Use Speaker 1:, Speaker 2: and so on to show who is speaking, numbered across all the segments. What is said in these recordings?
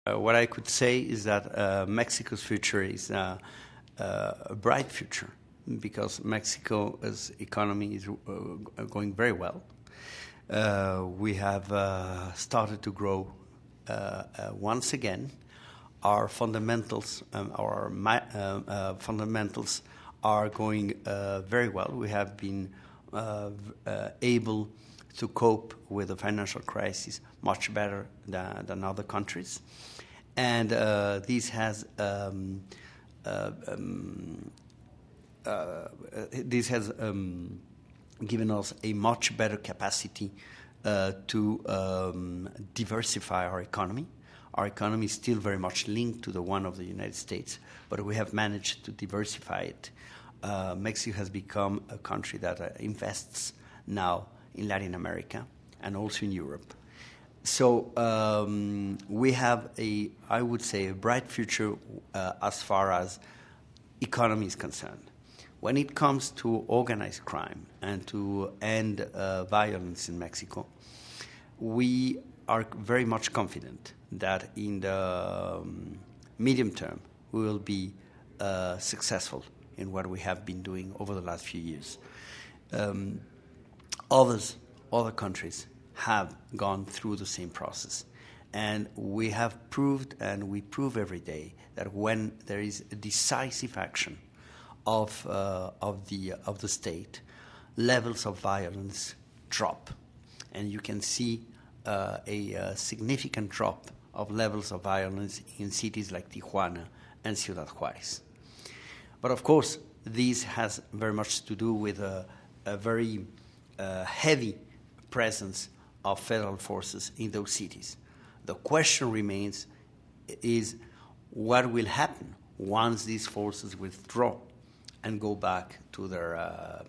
Speaker 1: What I could say is that Mexico's future is a bright future because Mexico's economy is going very well. We have started to grow once again. Our fundamentals, fundamentals are going very well. We have been able to cope with the financial crisis much better than other countries. And this has given us a much better capacity to diversify our economy. Our economy is still very much linked to the one of the United States, but we have managed to diversify it. Mexico has become a country that invests now in Latin America and also in Europe. So we have I would say, a bright future as far as economy is concerned. When it comes to organized crime and to end violence in Mexico, we are very much confident that in the medium term we will be successful in what we have been doing over the last few years. Other countries have gone through the same process. And we have proved, and we prove every day, that when there is a decisive action of the state, levels of violence drop. And you can see a significant drop of levels of violence in cities like Tijuana and Ciudad Juárez. But of course, this has very much to do with a very heavy presence of federal forces in those cities. The question remains is what will happen once these forces withdraw and go back to their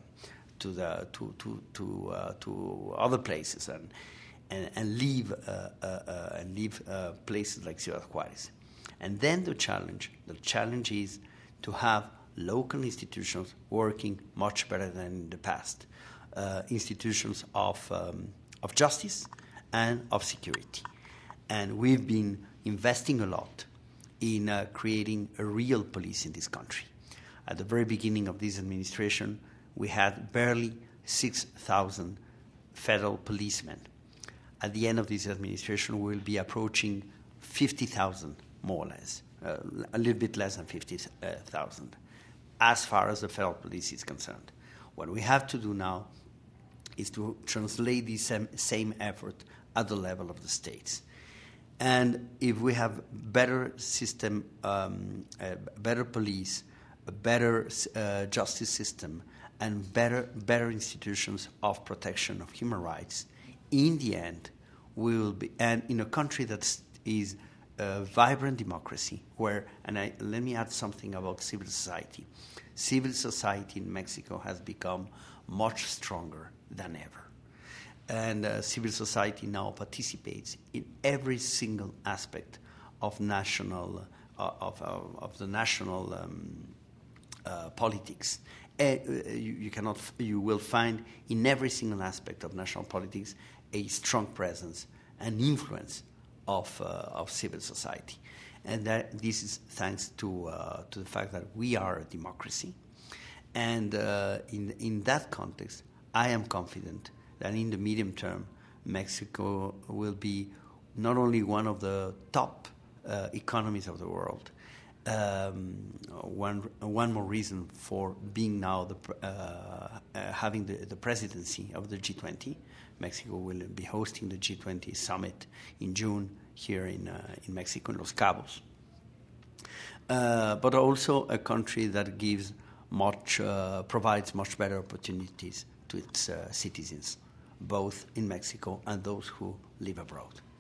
Speaker 1: to other places and leave places like Ciudad Juárez. And then the challenge is to have local institutions working much better than in the past, institutions of justice and of security. And we've been investing a lot in creating a real police in this country. At the very beginning of this administration, we had barely 6,000 federal policemen. At the end of this administration, we will be approaching 50,000, more or less, a little bit less than 50,000, as far as the federal police is concerned. What we have to do now is to translate this same effort at the level of the states. And if we have better system, better police, a better justice system, and better institutions of protection of human rights, in the end, we will be, and in a country that is a vibrant democracy, where, let me add something about civil society. Civil society in Mexico has become much stronger than ever. And civil society now participates in every single aspect of national of the national politics. You will find in every single aspect of national politics a strong presence and influence of civil society, and this is thanks to the fact that we are a democracy. And in that context, I am confident that in the medium term, Mexico will be not only one of the top economies of the world. One more reason for being now having the presidency of the G20. Mexico will be hosting the G20 summit in June here in Mexico, in Los Cabos. But also a country that provides much better opportunities to its citizens, both in Mexico and those who live abroad.